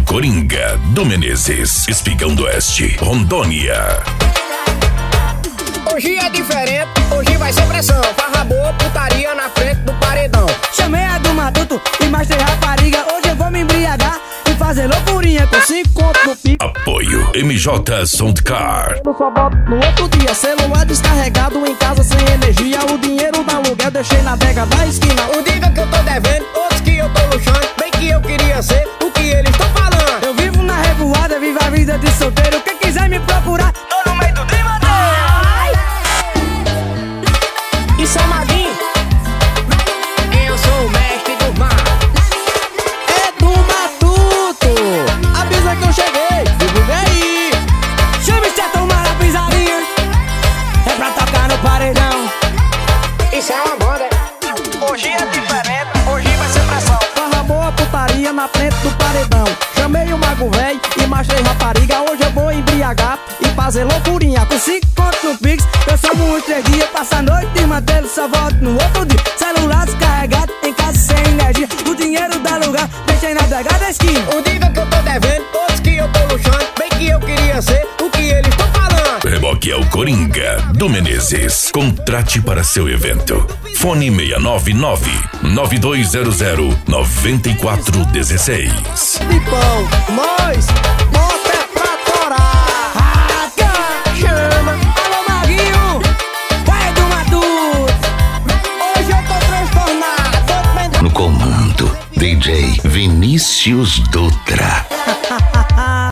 Coringa do Menezes, Espigão do Oeste, Rondônia. Hoje é diferente, hoje vai ser pressão. Farra boa, putaria na frente do paredão. Chamei a do Matuto e mais três rapariga. Hoje eu vou me embriagar e fazer loucurinha com 5 contos no pico. Apoio MJ Soundcar. Eu só boto no outro dia. Celular descarregado em casa sem energia. O dinheiro da aluguel deixei na adega da esquina. Um diga que eu tô devendo, outros que eu tô luxando. Bem que eu queria ser o que eles estão falando. Eu vivo na revoada, vivo a vida de solteiro. Quem quiser me procurar, tô no meio do Drimadeiro. Isso é Maguinho, eu sou o mestre do mar. É do Matuto, avisa que eu cheguei, divulga aí. Chame-se a tomar a pisadinha, é pra tocar no paredão. Isso é uma banda. Hoje é diferente, hoje vai ser pressão. Farra boa, putaria na frente do paredão. Chamei o mago véi e mais três rapariga. Hoje eu vou embriagar e fazer loucurinha com 5 contos no Pix. Eu somo uns 3 dias, passa a noite e mantê-lo, só volto no outro dia. Celular descarregado, em casa sem energia. O dinheiro da lugar, deixei na adega da esquina. Um diga que eu tô devendo, outros que eu tô luxando. Bem que eu queria ser o que eles estão falando. Reboque é o Coringa do Menezes. Contrate para seu evento. Fone 699-9200-9416. Pipão, nós, bota é pra torar. Raga, chama, alô Maguinho, vai do Matuto. Hoje eu tô transtornado. No comando, DJ Vinícius Dutra.